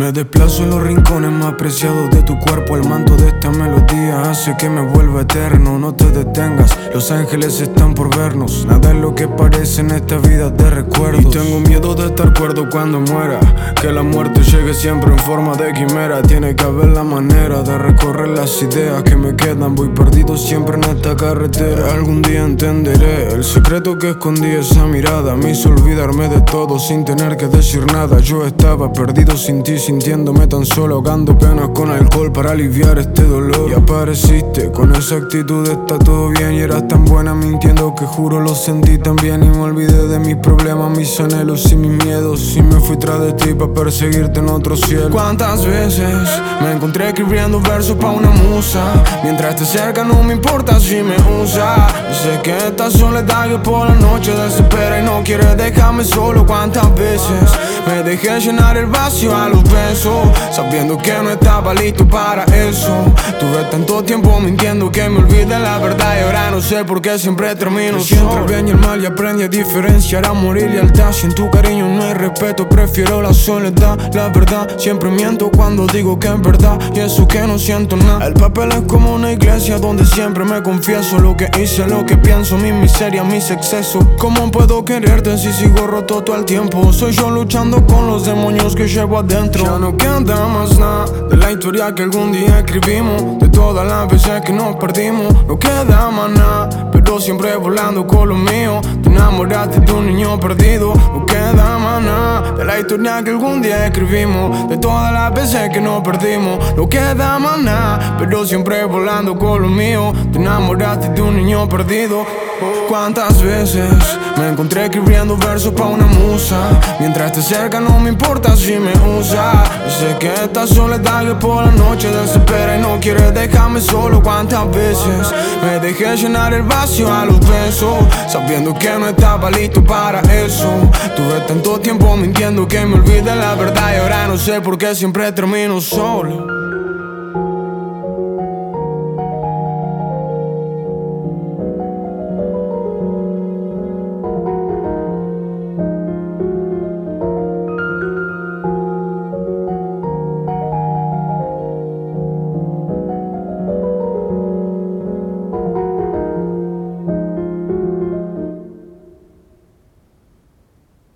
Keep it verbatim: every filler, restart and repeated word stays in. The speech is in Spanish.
Me desplazo en los rincones más preciados de tu cuerpo. El manto de esta melodía hace que me vuelva eterno. No te detengas, los ángeles están por vernos. Nada es lo que parece en esta vida de recuerdos. Y tengo miedo de estar cuerdo cuando muera, que la muerte llegue siempre en forma de quimera. Tiene que haber la manera de recorrer las ideas que me quedan. Voy perdido siempre en esta carretera. Algún día entenderé el secreto que escondí esa mirada. Me hizo olvidarme de todo sin tener que decir nada. Yo estaba perdido sin ti, sintiéndome tan solo, ahogando penas con alcohol para aliviar este dolor. Y apareciste con esa actitud de está todo bien, y eras tan buena mintiendo que juro lo sentí también. Y me olvidé de mis problemas, mis anhelos y mis miedos, y me fui tras de ti para perseguirte en otro cielo. ¿Cuántas veces me encontré escribiendo versos pa' una musa? Mientras te cerca no me importa si me usa. Y sé que esta soledad que por la noche desespera y no quiere dejarme solo. ¿Cuántas veces me dejé llenar el vacío a los besos, sabiendo que no estaba listo para eso? Tuve tanto tiempo mintiendo que me olvidé la verdad, y ahora no sé por qué siempre termino solo. Entre el bien y el mal y aprendí a diferenciar amor y lealtad. Sin tu cariño no hay respeto, prefiero la soledad. La verdad, siempre miento cuando digo que es verdad, y eso que no siento nada. El papel es como una iglesia donde siempre me confieso lo que hice, lo que pienso, mis miserias, mis excesos. ¿Cómo puedo quererte si sigo roto todo el tiempo? Soy yo luchando con los demonios que llevo adentro. Ya no queda más nada de la historia que algún día escribimos, de todas las veces que nos perdimos. No queda más nada, pero siempre volando con lo mío. Te enamoraste de un niño perdido. No queda más nada de la historia que algún día escribimos, de todas las veces que nos perdimos. No queda más nada, pero siempre volando con lo mío. Te enamoraste de un niño perdido. ¿Cuántas veces me encontré escribiendo versos pa' una musa? Mientras te cerca no me importa si me usa. Y sé que esta soledad que por la noche desespera y no quiere dejarme solo. ¿Cuántas veces me dejé llenar el vacío a los besos, sabiendo que no estaba listo para eso? Tuve tanto tiempo mintiendo que me olvidé la verdad, y ahora no sé por qué siempre termino solo.